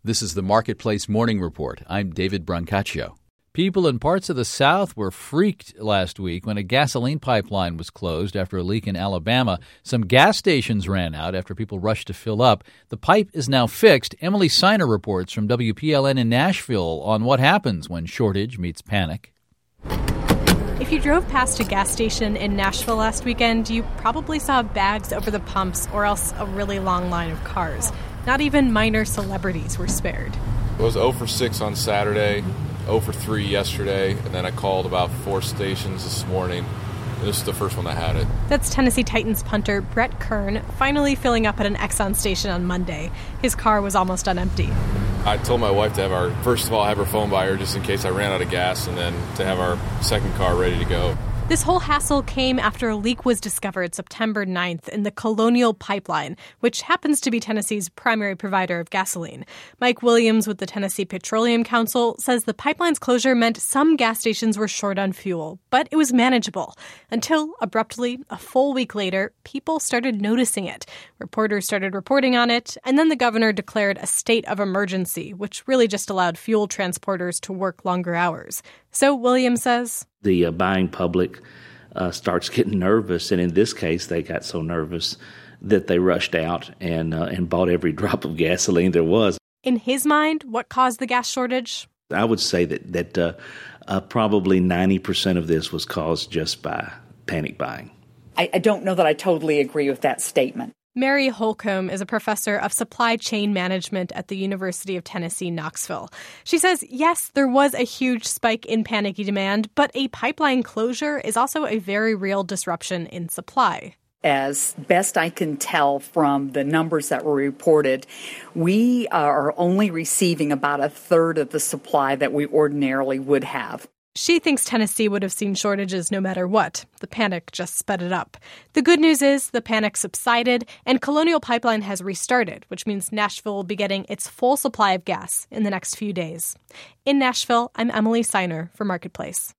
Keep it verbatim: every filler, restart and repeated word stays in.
This is the Marketplace Morning Report. I'm David Brancaccio. People in parts of the South were freaked last week when a gasoline pipeline was closed after a leak in Alabama. Some gas stations ran out after people rushed to fill up. The pipe is now fixed. Emily Siner reports from W P L N in Nashville on what happens when shortage meets panic. If you drove past a gas station in Nashville last weekend, you probably saw bags over the pumps or else a really long line of cars. Not even minor celebrities were spared. It was oh for six on Saturday, oh for three yesterday, and then I called about four stations this morning. And this is the first one that had it. That's Tennessee Titans punter Brett Kern finally filling up at an Exxon station on Monday. His car was almost on empty. I told my wife to have our, first of all, have her phone by her just in case I ran out of gas, and then to have our second car ready to go. This whole hassle came after a leak was discovered September ninth in the Colonial Pipeline, which happens to be Tennessee's primary provider of gasoline. Mike Williams with the Tennessee Petroleum Council says the pipeline's closure meant some gas stations were short on fuel, but it was manageable. Until, abruptly, a full week later, people started noticing it. Reporters started reporting on it, and then the governor declared a state of emergency, which really just allowed fuel transporters to work longer hours. So, Williams says, The uh, buying public uh, starts getting nervous, and in this case, they got so nervous that they rushed out and uh, and bought every drop of gasoline there was. In his mind, what caused the gas shortage? I would say that that uh, uh, probably ninety percent of this was caused just by panic buying. I, I don't know that I totally agree with that statement. Mary Holcomb is a professor of supply chain management at the University of Tennessee, Knoxville. She says, yes, there was a huge spike in panicky demand, but a pipeline closure is also a very real disruption in supply. As best I can tell from the numbers that were reported, we are only receiving about a third of the supply that we ordinarily would have. She thinks Tennessee would have seen shortages no matter what. The panic just sped it up. The good news is the panic subsided and Colonial Pipeline has restarted, which means Nashville will be getting its full supply of gas in the next few days. In Nashville, I'm Emily Siner for Marketplace.